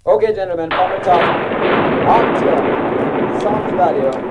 Okay, gentlemen, from the top, on to Sound Value.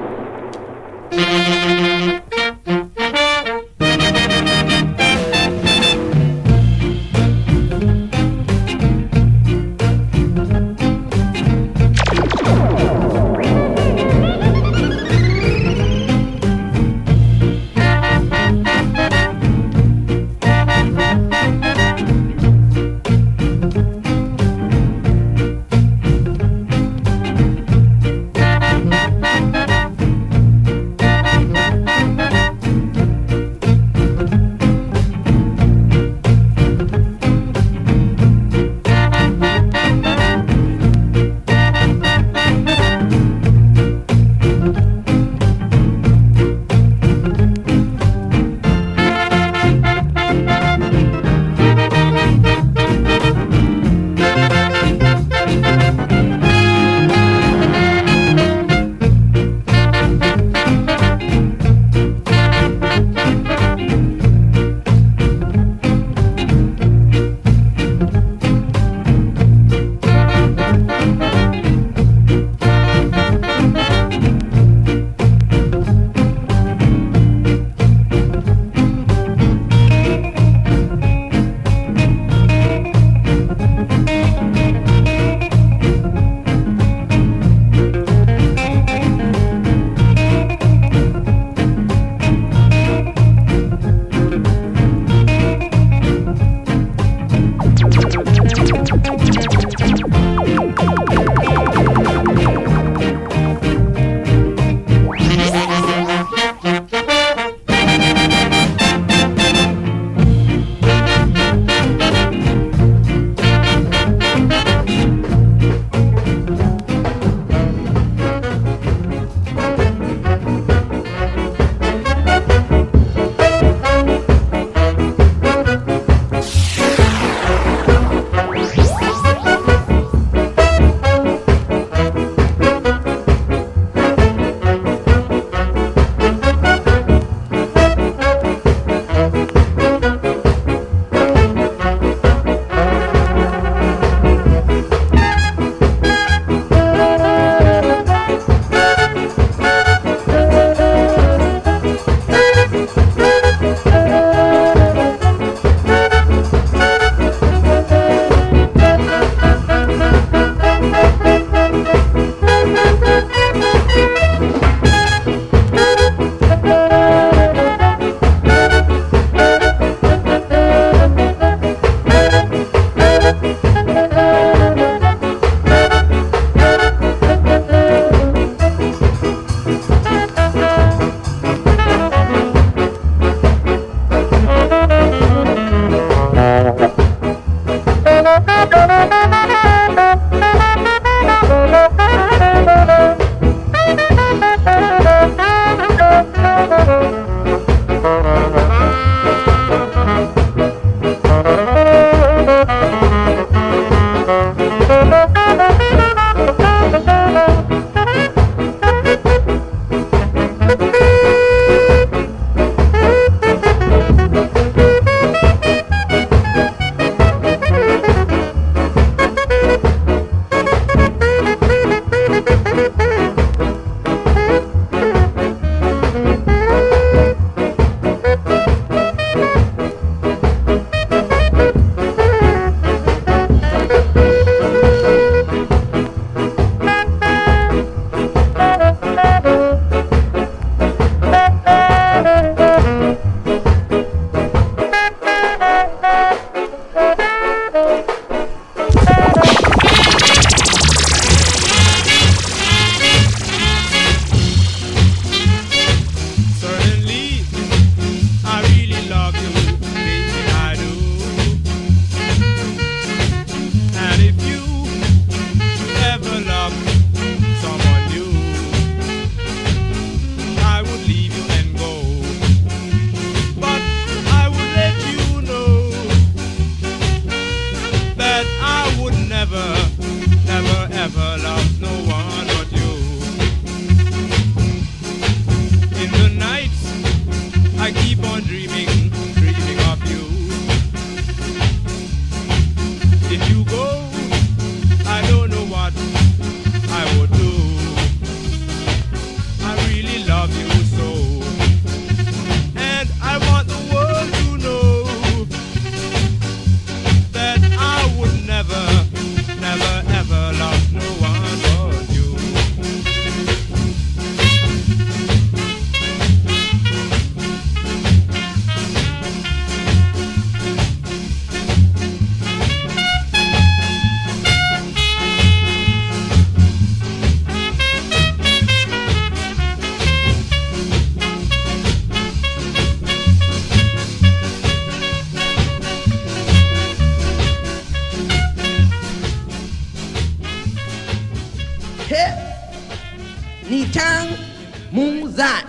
Ni Chang Muzan.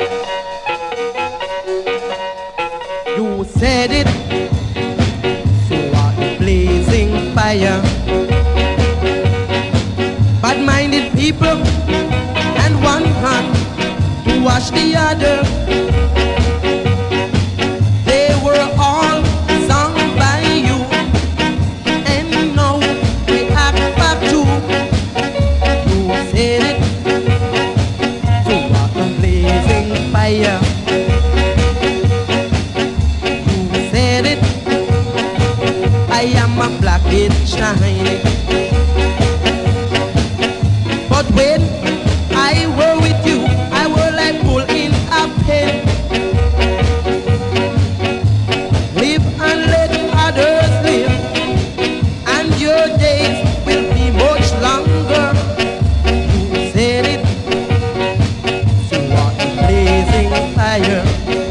You said it, so are the blazing fire. Bad-minded people and one hand to wash the other. They were all sung by you, and now we act back to. You said it, so are the blazing fire. I am a black it shining. But when I were with you, I were like bull in a pen. Live and let others live, and your days will be much longer. You said it, so are the blazing fire.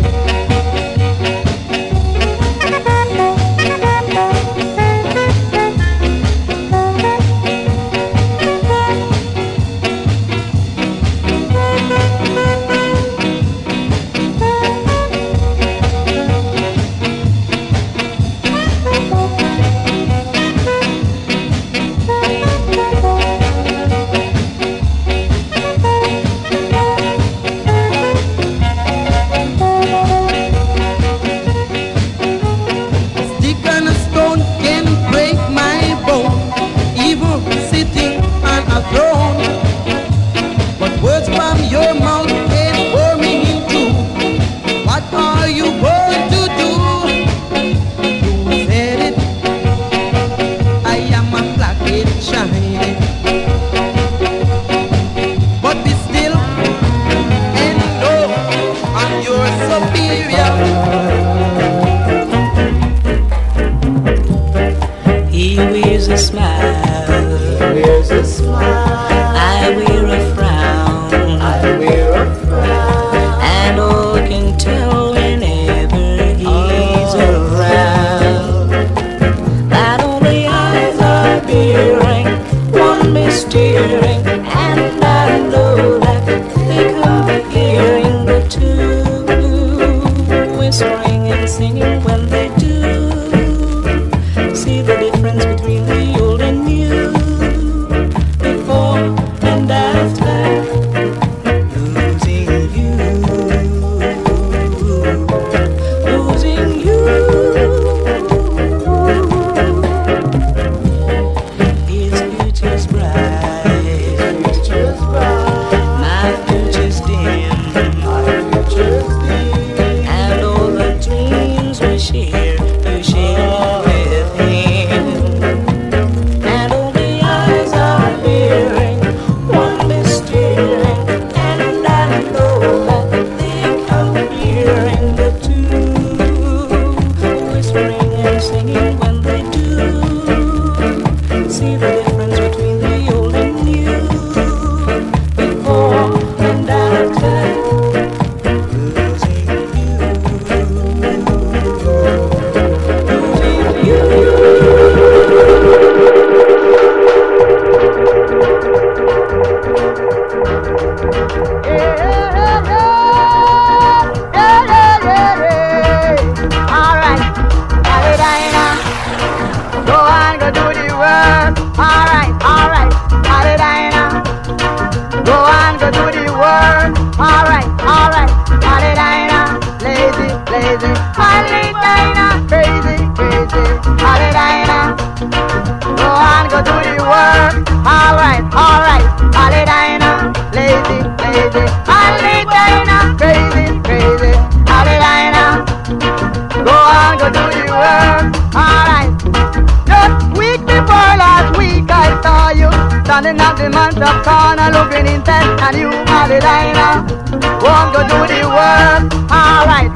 Standing at the man's corner looking intent and you are the diner. Won't go do the work. Alright,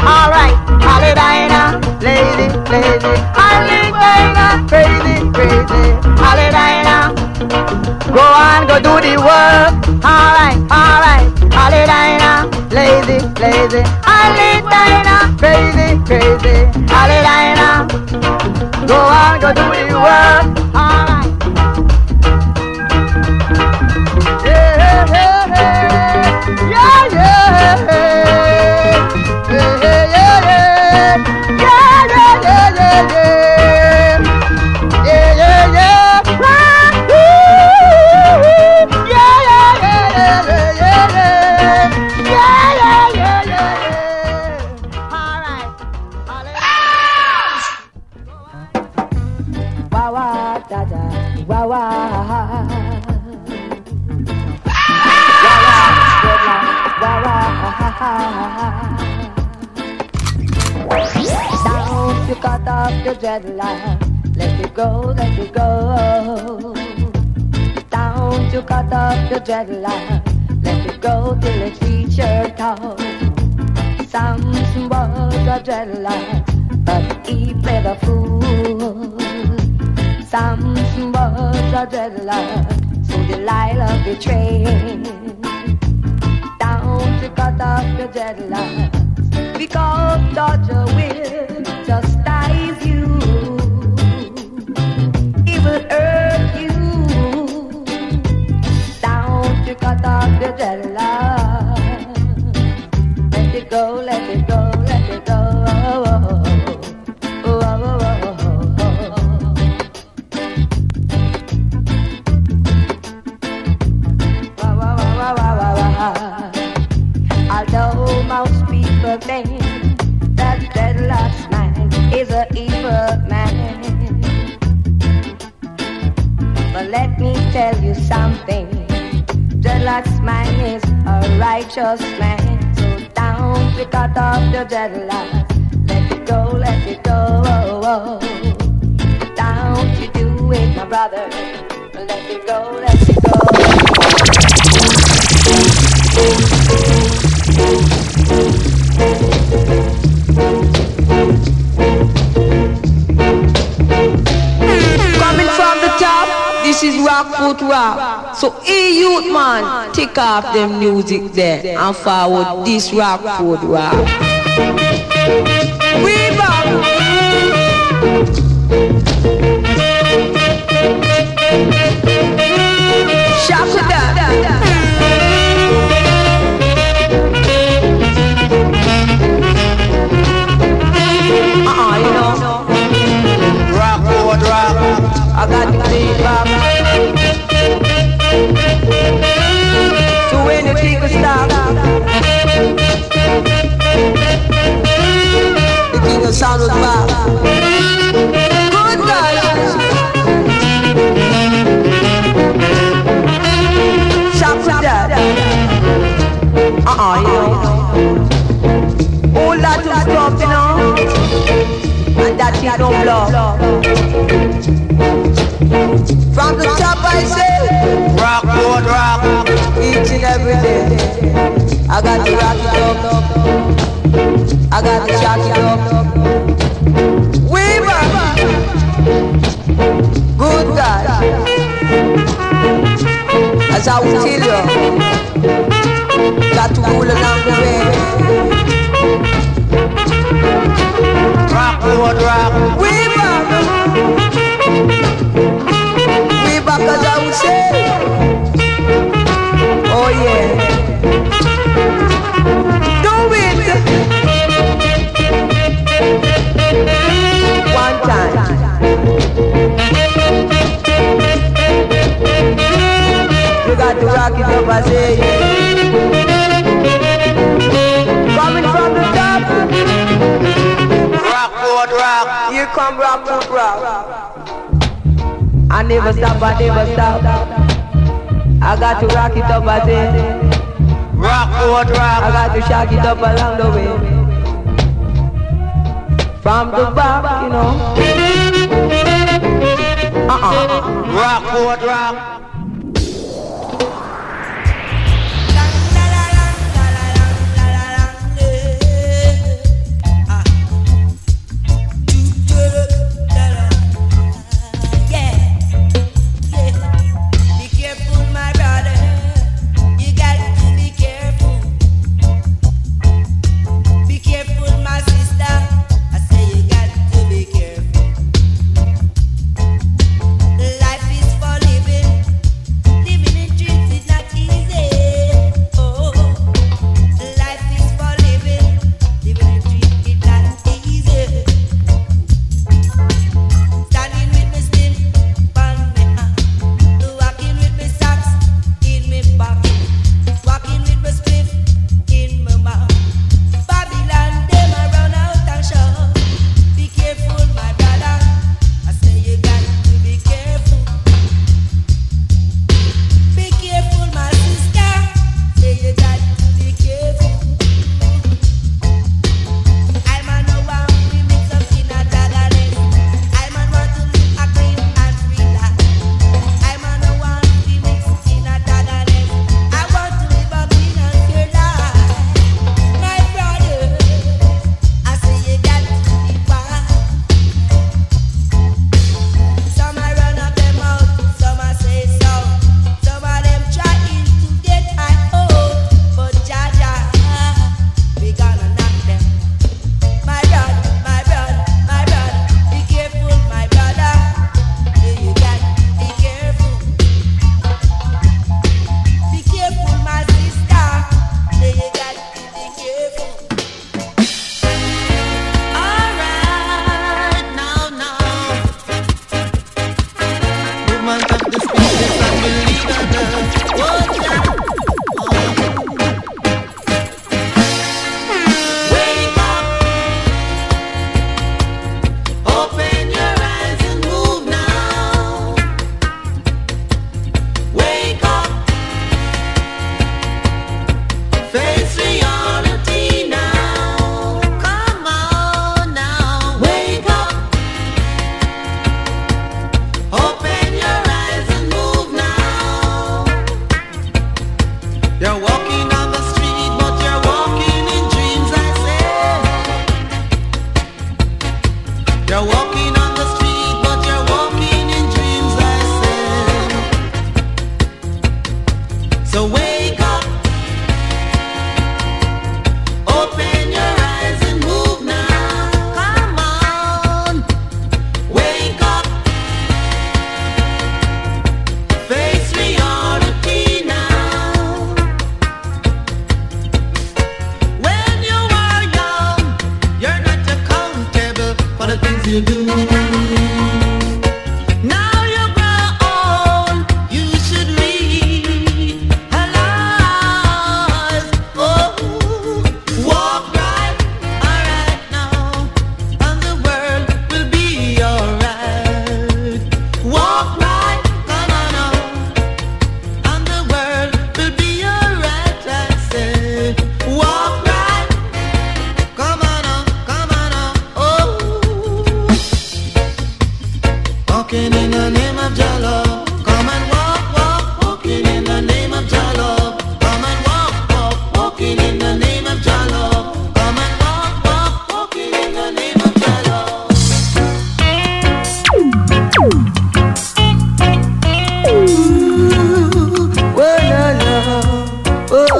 Holly Diner. Lazy, Holly Diner. Crazy, Holly Diner. Go on, go do the work. Alright, Holly Diner. Lazy, Holly Diner. Crazy, Holly Diner. Go on, go do the work. Alright. Hey. Wow, wow. Don't you cut off your dreadlock. Let it go, let it go. Don't you cut off your dreadlock. Let it go till it reach your toe. Samson was a dreadlock, but he played a fool. Samson was a dreadlock, so Delilah betrayed. Don't you cut off your dreadlock, because Georgia will chastise you. He will hurt you. Don't you cut off your dreadlock. Let it go, let it go, let it go. Although most people think that dreadlocks man is an evil man, but let me tell you something. Dreadlocks man is a righteous man. So down to cut off the dreadlocks. Let it go, let it go. Don't you do it, my brother. Let it go, let it go. Coming from the top, this is Rockfoot Rock. So, hey youth man, take off the music there and forward this Rockfoot Rock. We back. Shout to that. You know. Rockfoot Rock. I got the beat back. So when you take a stop, the king of sound was back. Good guys. Shout to that. You know. Whole lot of stuff, you know. And that is no bluff. From the top I say Rockfoot Rock. Each and every day I got to rock it up. I got to shock it up. Way back. Good God. As I will tell you, got to rule along the way. Rockfoot Rock. Way back. Way back as I would say. Oh yeah. Do it. One time. You got to rock it up, I say. Coming from the top. Rockfoot Rock. Here come Rockfoot Rock. I never stop, I never stop. I got to rock it up, I say. Rockfoot Rock. I got to shock it up along the way. From the back, you know. Rockfoot Rock. Life is for living. So wake up, open your eyes and move now. Come on, wake up, face reality now. When you are young, you're not accountable for the things you do. Now you grow old, you should realize. Oh, walk right, alright now, and the world will be alright. Walk right, come on now, and the world will be alright. I say, walk right, come on now, oh. Walking in the name of Jah love, come and walk, walk, walking in the name of Jah love, come and walk, walk, walking in the name of Jah love, come and walk, walk, walking in the name of Jah love. Whoa, no, no. Oh,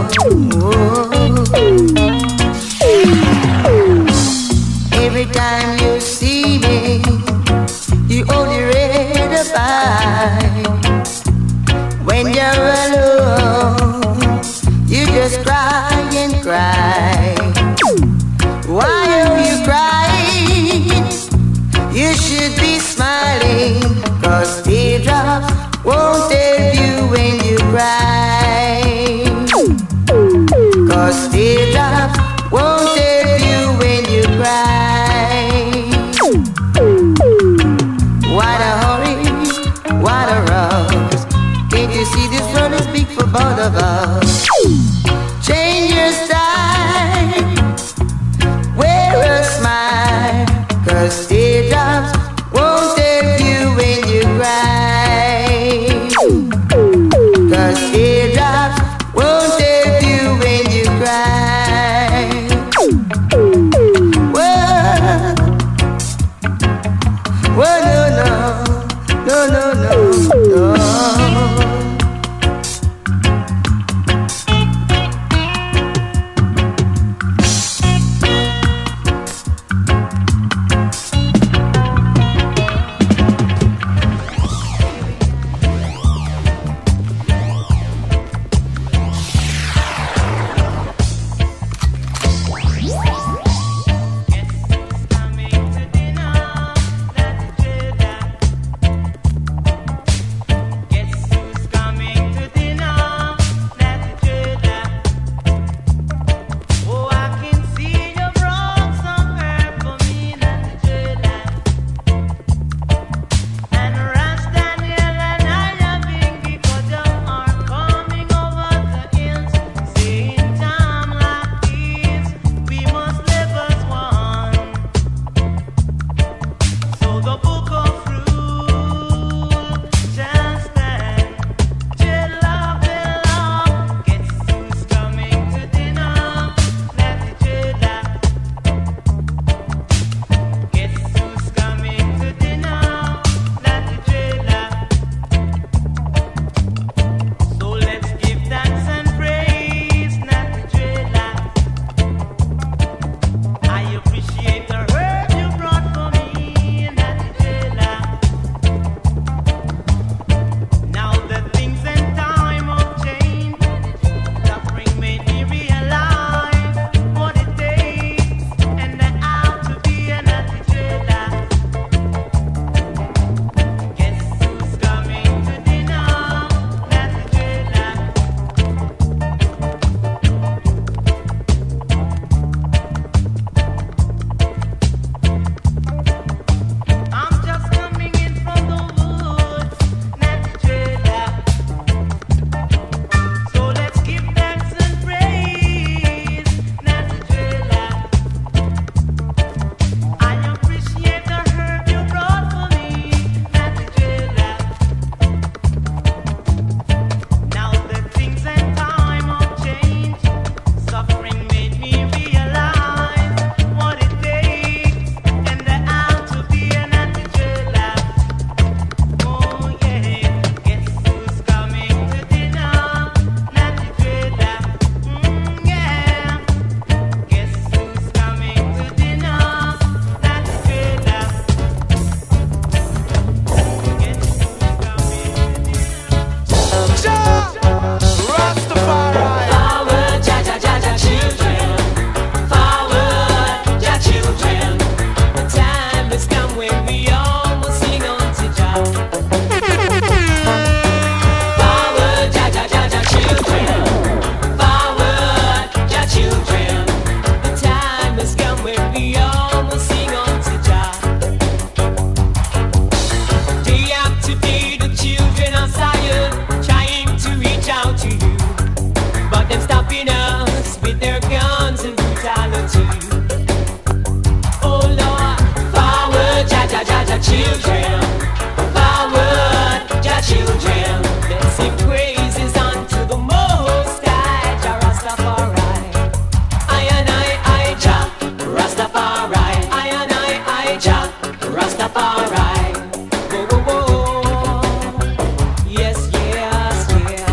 every time you see me, you only read about. When you're alone, you just cry and cry. Why are you crying? You should be smiling, 'cause teardrops won't help you when you cry. 'Cause teardrops won't help you when you cry. What a hurry, what a rush. Can't you see this world is big for both of us? Change your style, wear a smile, 'cause teardrops won't help you when you cry. raping us with their guns and brutality. Oh Lord, forward, Jah Jah Jah Jah children, forward, Jah children. Let's sing praises unto the Most High, Jah Rastafari. I Jah Rastafari. I Jah Rastafari. Whoa, whoa, whoa. Yes, yes, yeah.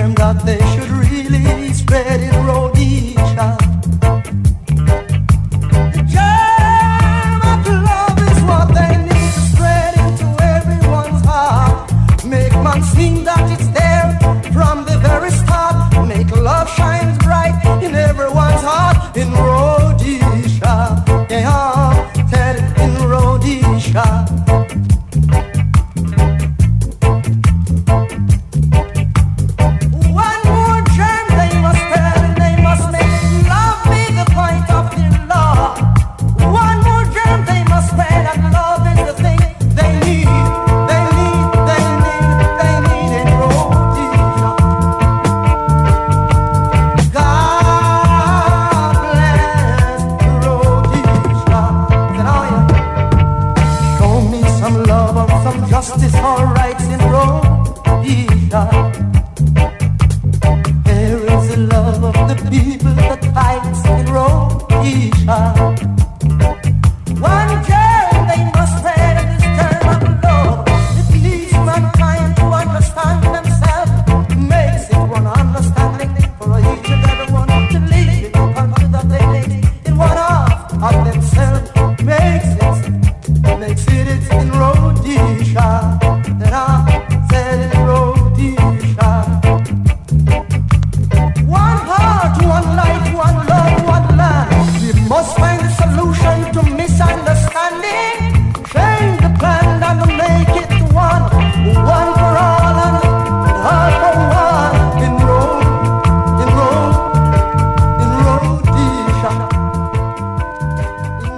term that they should really spread in Rhodesia. The germ of love is what they need to spread into everyone's heart. Make man sing that it's there from the very start. Make love shine bright in everyone's heart. In Rhodesia, yeah, said it in Rhodesia. One more germ they must spread, and they must make love be the point of their law. One more germ they must spread, and love is the thing they need. They need in Rhodesia. God bless Rhodesia. Then oh yeah, show me some love or some justice or rights in Rhodesia. There is the love of the people that fights in Rhodesia. One germ they must spread in this term of love. It leads mankind to understand themselves. Makes it one understanding for each and everyone to live in the country that they live in one half of themselves. Makes it it's in Rhodesia. That I said in Rhodesia. One heart, one life, one love, one land. We must find a solution to misunderstanding. Change the plan and make it one. One for all and all for one. In Rhodesia. In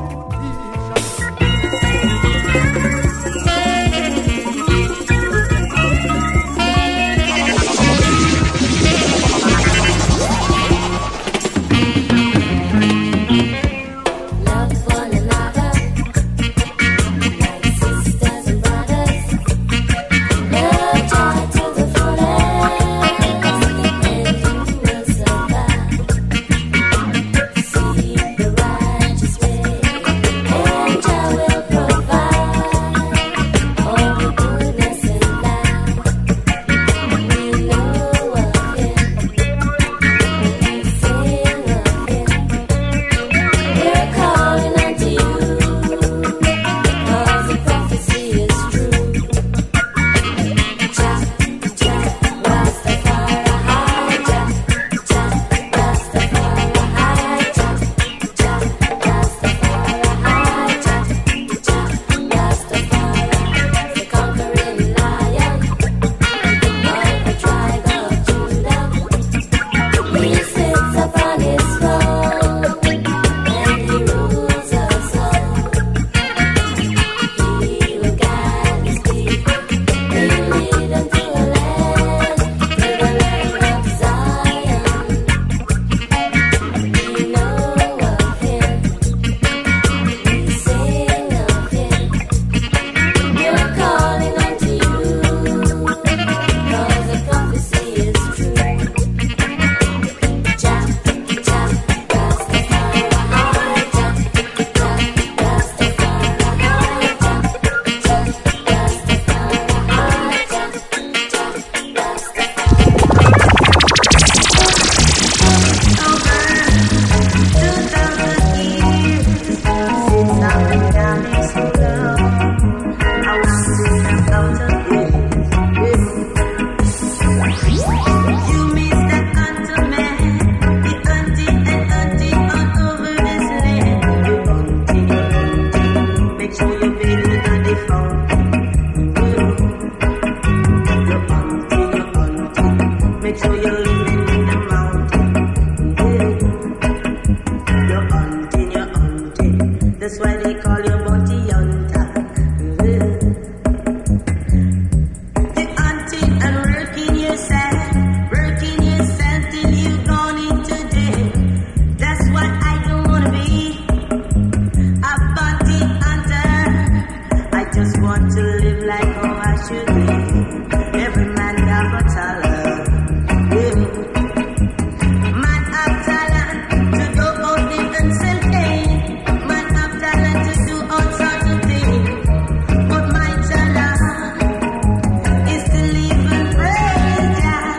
Love one another like sisters and brothers. Love joy to the fullest, and you will survive. Seek the righteous way, and Jah will provide all the goodness in life. We know of Him, we sing of Him. We're calling unto you, 'cause the prophecy is true. Jah, Jah, Rastafari, Jah, Jah, Rastafari, Jah, Jah, Rastafari, Jah, Jah, Rastafari, the conquering lion, of the tribe of Judah. He sits upon his throne, and he rules us all. He will guide his people, he will lead them to the land of Zion. We know of Him, we sing of Him. We're calling unto you, 'cause the prophecy is true. Jah, Jah, Rastafari, Jah, Jah, Rastafari, Jah, Jah, Rastafari, You Mr. Hunterman, the hunting and hunting all over this land. You hunting, make sure you're bathing on the fountain. You're hunting, make sure you're living in the mountain. You're hunting, that's why they call you bounty hunter. Hunting and working yourself till you've gone into death. That's what I don't wanna be, a bounty hunter. I just want to live like how I should live. Every man got a talent. Man have talent to go out there and sell pain. Man have talent to do all sorts of things. But my talent is to live and praise Jah.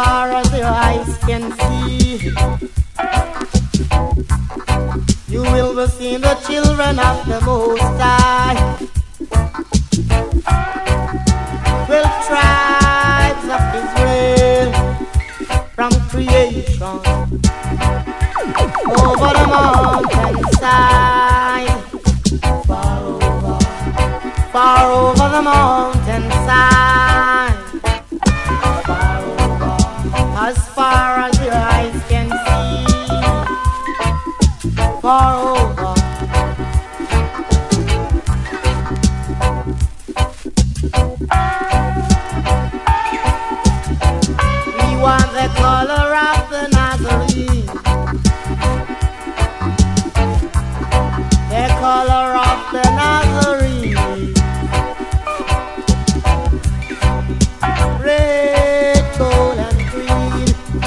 far as your eyes can see. You will be seeing the children of the Most High. 12 tribes of Israel from creation over the mountainside, far over the mountainside, as far as your eyes can see, far over. We want the color of the Nazarene, the color of the Nazarene, red, gold, and green.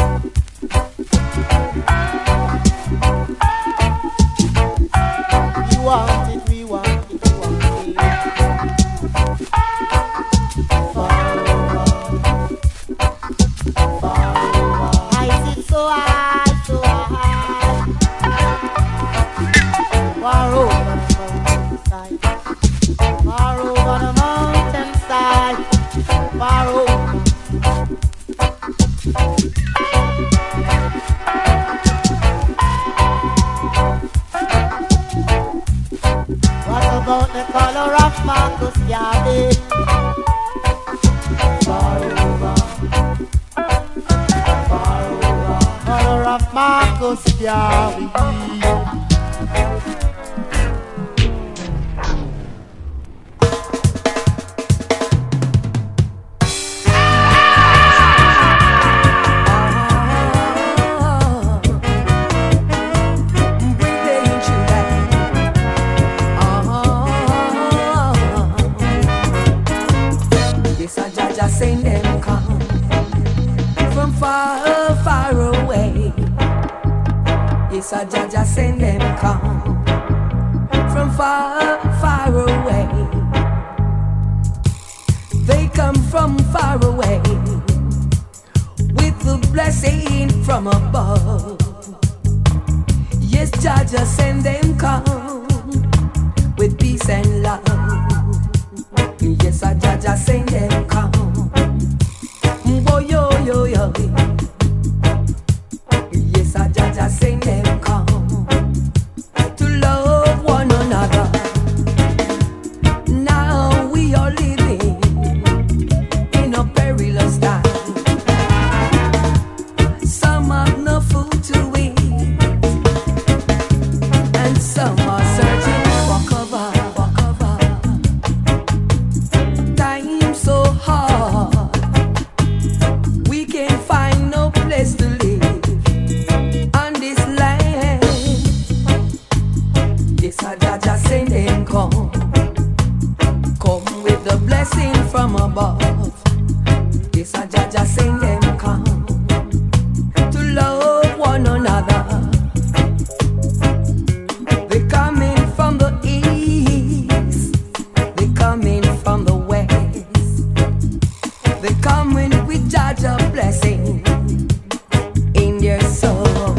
We want it, we want it, we want it. Far over, far over. I sit so high, so high. Far over the mountainside, far over the mountainside, far over. What about the color of Marcus Garvey? Far over, far over. Color of Marcus Garvey. Send them come from far, far away. Yes, a Jaja send them come from far, far away. They come from far away with the blessing from above. Yes, Jaja send them come with peace and love. Yes, a Jaja send them come. Oh, yo, yo, yo. Yes, a Jaja send them come to love one another. Now we are living in a perilous time. Some have no food to eat, and some are searching for cover. Time so hard, we can't find no place to live on this land. Yes, a Jaja send them come with the blessing from above. Yes, a Jaja send them come to love one another. They coming from the east, they coming from the west. They coming with Jaja blessing in their soul.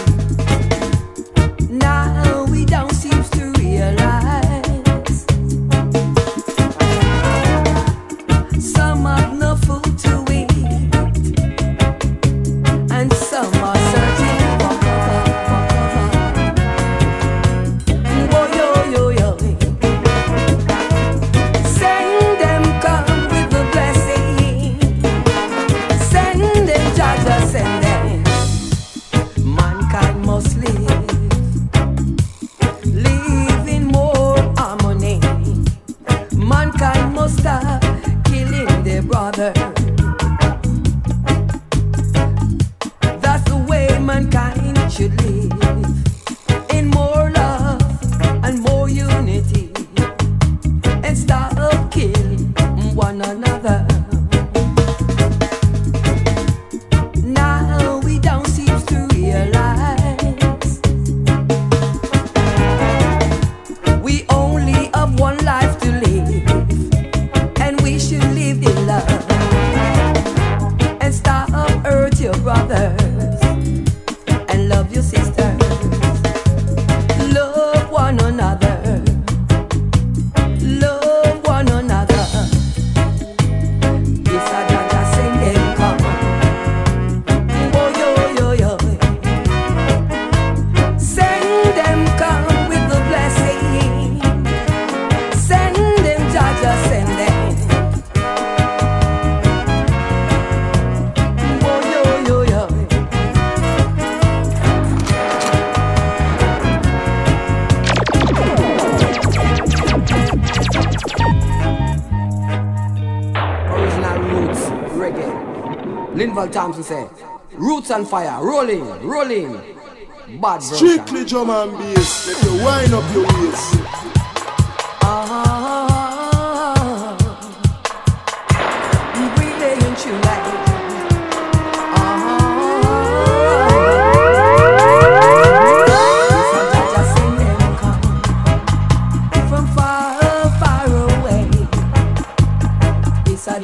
Now we don't seem to realize some have no food to eat, and some are searching for cover. Oh, yo, yo, yo. Send them come with the blessing. Send them, Jaja, send them. Mankind must live in more harmony. Mankind must stop killing their brother. That's the way mankind should live, in more love and more unity, and stop killing one another. Now we don't seem to realize we only have one life to live, and we should live in love and stop hurting Neville Thompson say, roots and fire, rolling, rolling. Bad version. Strictly drum and bass. Let you wind up your waist. Relaying true life. From far, far away. It's a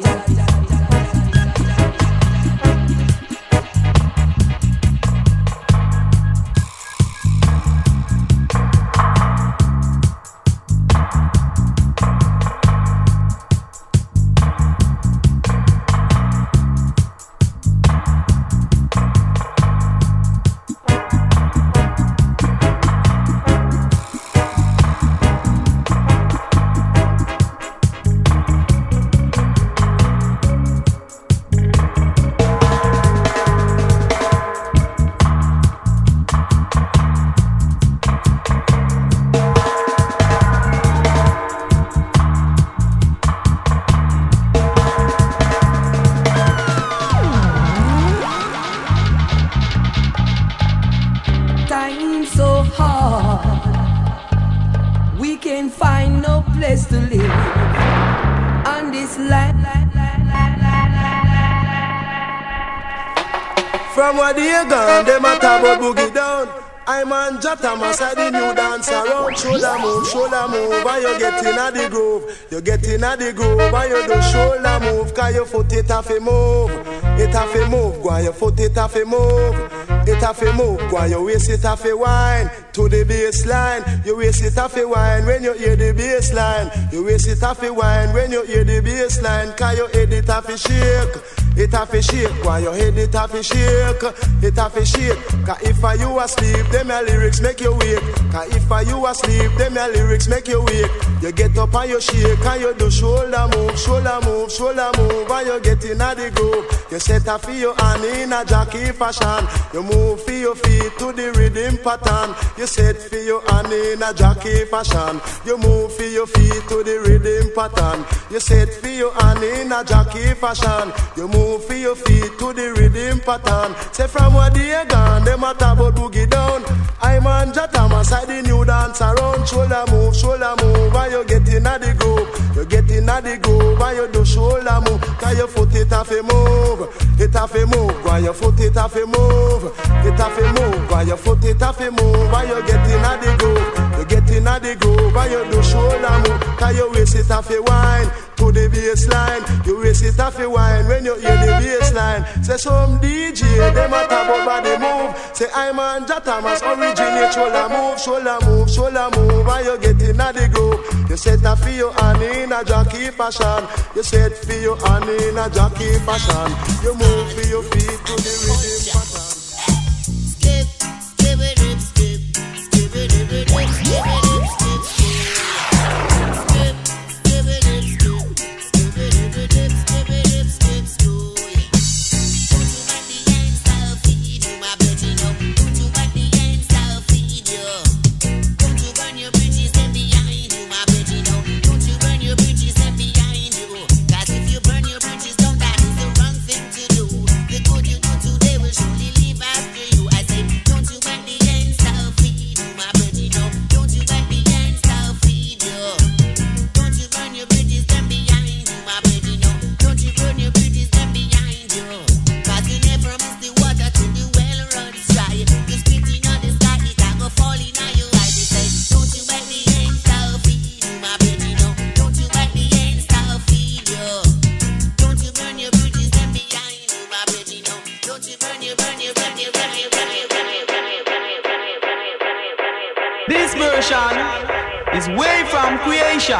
From where they gone, them a talk about boogie down. I'm on Jata, my side the new dance around. Shoulder move, and you get in a the groove. You get in a the groove, and you do shoulder move. Cause your foot it have to move. It have to move, go on your foot it have to move. It have to move, go on your waist it have to wine. To the baseline, your waist it have to wine. When you hear the baseline, your waist it have to wine. When you hear the baseline, cause your head it have to shake. It have to shake, while your head it have to shake. It have to shake, cause if you asleep, them your lyrics make you wake. Cause if you asleep, them your lyrics make you wake. You get up and you shake, and you do shoulder move, and you get in a the groove. You set up for your hand in a jockey fashion. You move for your feet to the rhythm pattern. You set for your hand in a jockey fashion. You move for your feet to the rhythm pattern. You set for your hand in a jockey fashion. You move for your feet to the rhythm pattern. Say from where they gone, them a talk about boogie down. I'm on Jata, my side the new dance around. Shoulder move, and you get in a the groove. You get in a the groove, and you do shoulder move. Cause your foot it have to move. It have to move, while your foot it have to move. It have to move, while your foot it have to move. And you get in a the groove. You get in a the groove, and you do shoulder move. Cause your waist it have to wine. To the baseline, you waist it off your wine when you hear the baseline. Say some DJ, them a talk about body move. Say I'm on Jata, must originate shoulder move, and you get in a the groove. You set up for your hand in a jockey fashion. You set for your hand in a jockey fashion. You move for your feet to the rhythm pattern. Skip, skip it, skip, skip it, skip it, skip it. This version is way from creation.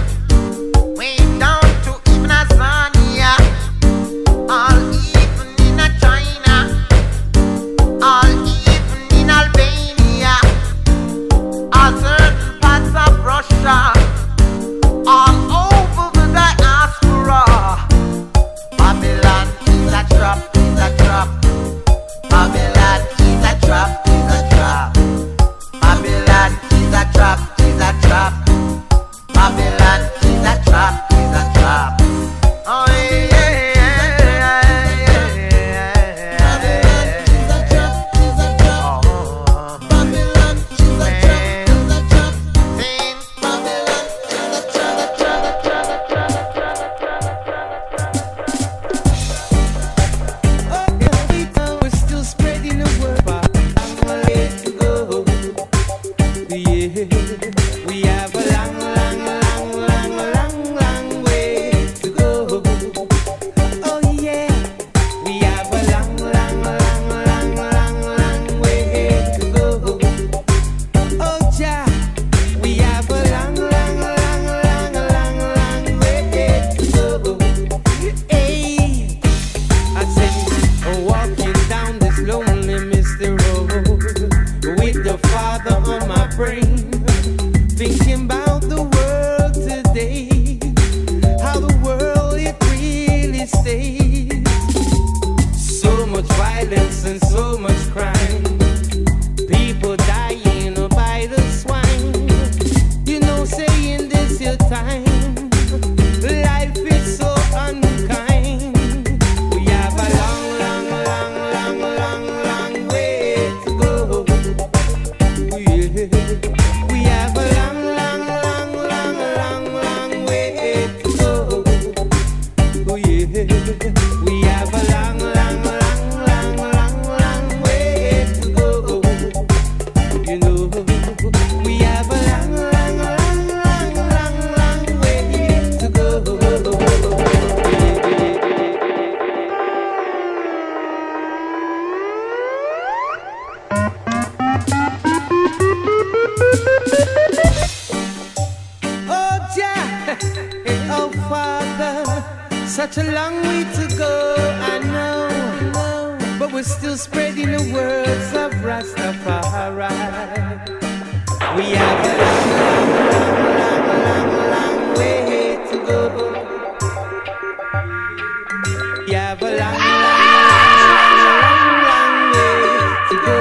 violence and so much crime. People dying by the swine. You know, saying this your time. Life is so unkind. We have a long, long, long, long, long, long way to go. Yeah. We have a long, long, long, long, long, long way to go. Oh yeah. We have a long, long, long, long, long, long way to go. You know, we have a long, long, long, long, long, long way to go. Oh, Jah, oh, Father, such a long way to go, I know, but we're still spreading the words of Rastafari. We have a long, long, long, long, long way to go. We have a long, long, long, long way to go.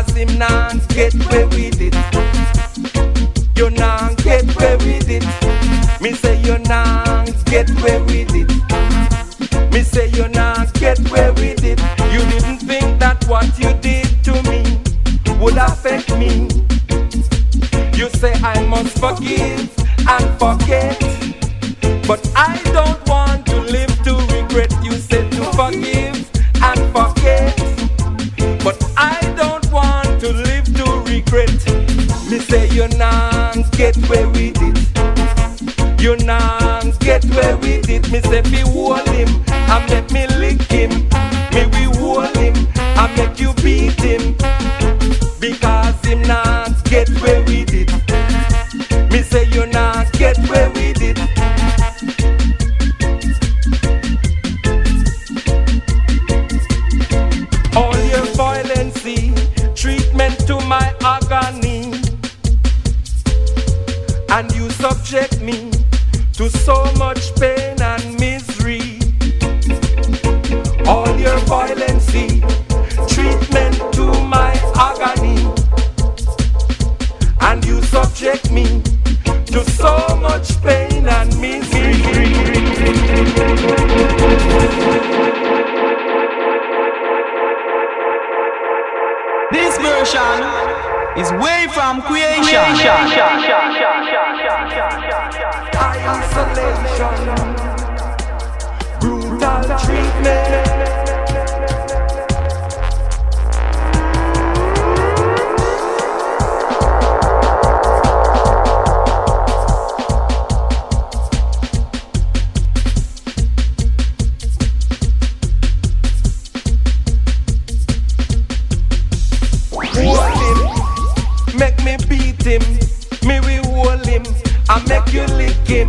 You not get where we did. away with it. Me say you not get away with it. You didn't think that what you did to me would affect me. You say I must forgive and forget, but I don't want to live to regret. You said to forgive and forget, but I don't want to live to regret. Me say you not get away with it. You not get away with it. Me say fi hold him and make me lick him. Me we hold him and make you beat him, because him not get away with it. Me say you not get away with it. All your violence, treatment to my agony, and you subject me to so much pain and misery. All your violence, treatment to my agony, and you subject me to so much pain and misery. This version is way from creation. Isolation, brutal treatment. Make me beat him, me we hold him, I make you lick him.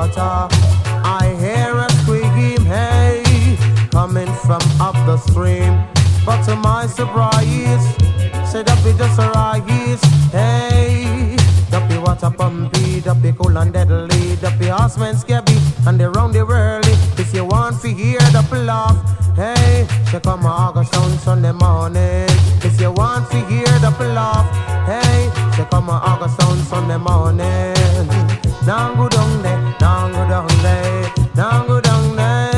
water. I hear a scream, hey, coming from up the stream. But to my surprise, said up it just rise, hey. Duppy water pumpy, duppy cool and deadly, duppy horsemen scabby, and they round the whirly. If you want to hear duppy laugh, hey, she come August on Sunday morning. If you want to hear duppy laugh, hey, she come August on Sunday morning. Now go down there, now go down there, now go down there.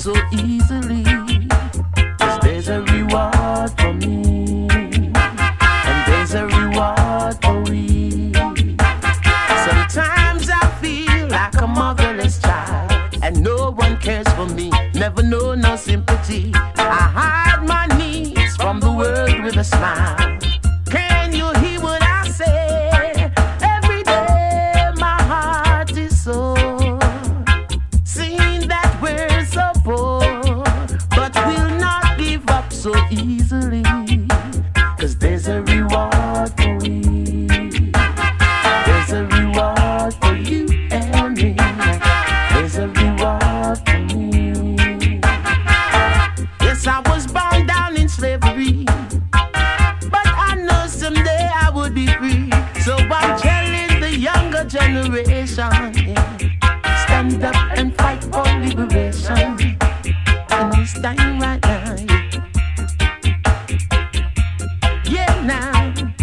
so easily. 'Cause there's a reward for me, and there's a reward for we. Sometimes I feel like a motherless child, and no one cares for me, never know no sympathy. I hide my needs from the world with a smile. Can you hear what I say? Every day my heart is sore, seeing that we're so poor, but we'll not give up so easily. 'Cause there's a reward for we, there's a reward for you and me, there's a reward for me. Yes, I was born down in slavery, but I know someday I would be free. So I'm telling the younger generation, yeah, stand up and fight for liberation in this time right now. Yeah, now.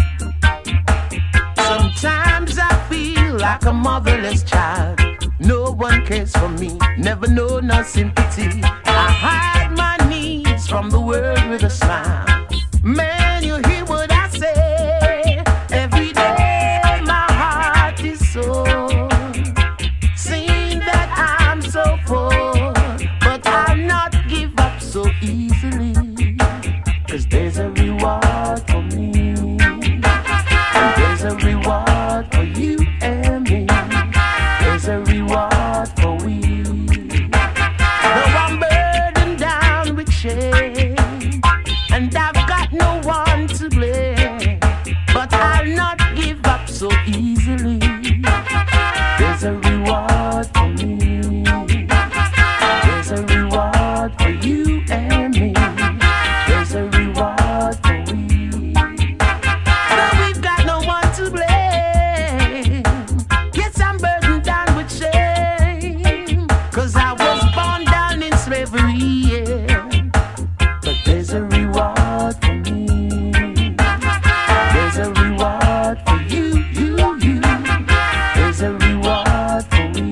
Sometimes I feel like a motherless child. No one cares for me, never know no sympathy. I hide my needs from the world with a smile. Man, you hear what I say? Every day my heart is sore, seeing that I'm so poor, but I'll not give up so easily. 'Cause there's a reward for me, and there's a reward for you and me, there's a reward for we. Though I'm burdened down with shame, and I've got no one to blame, but I'll not give up so easily. There's a reward for me, there's a reward for you and me, there's a reward for we. Though we've got no one to blame, yes, I'm burdened down with shame, 'cause I was born down in slavery, yeah. But there's a reward for me, there's a reward for you, there's a reward for me.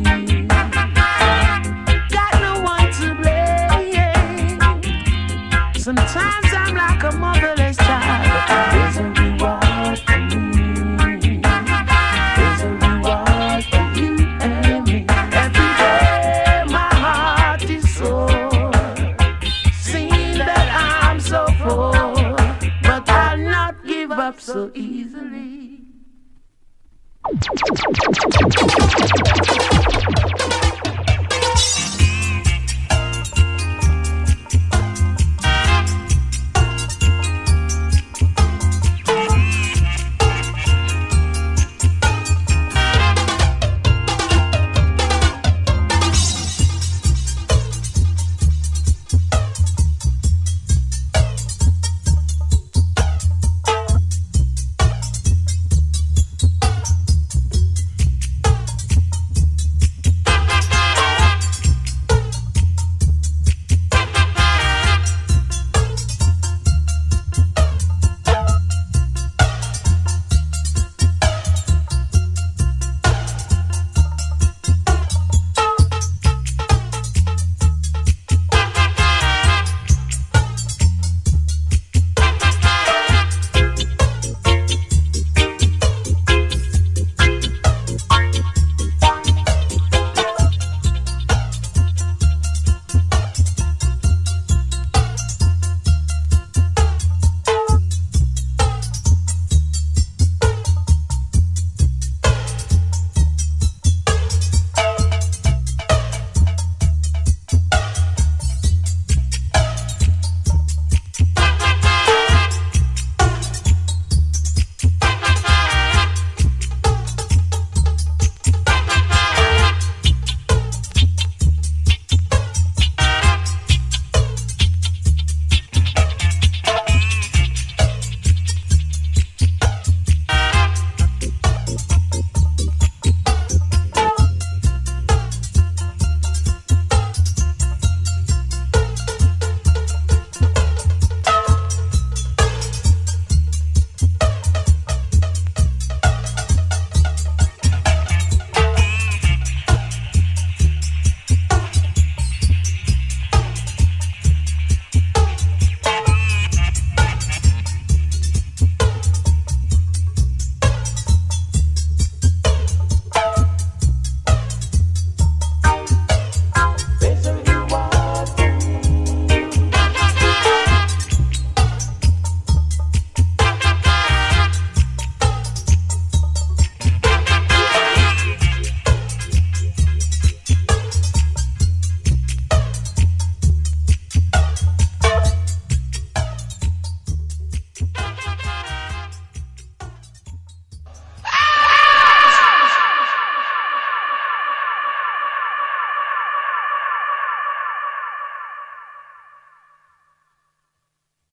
Got no one to blame. Sometimes I'm like a motherless child, but there's a reward for me, there's a reward for you and me. Every day my heart is sore, seeing that I'm so poor, but I'll not give up so easily.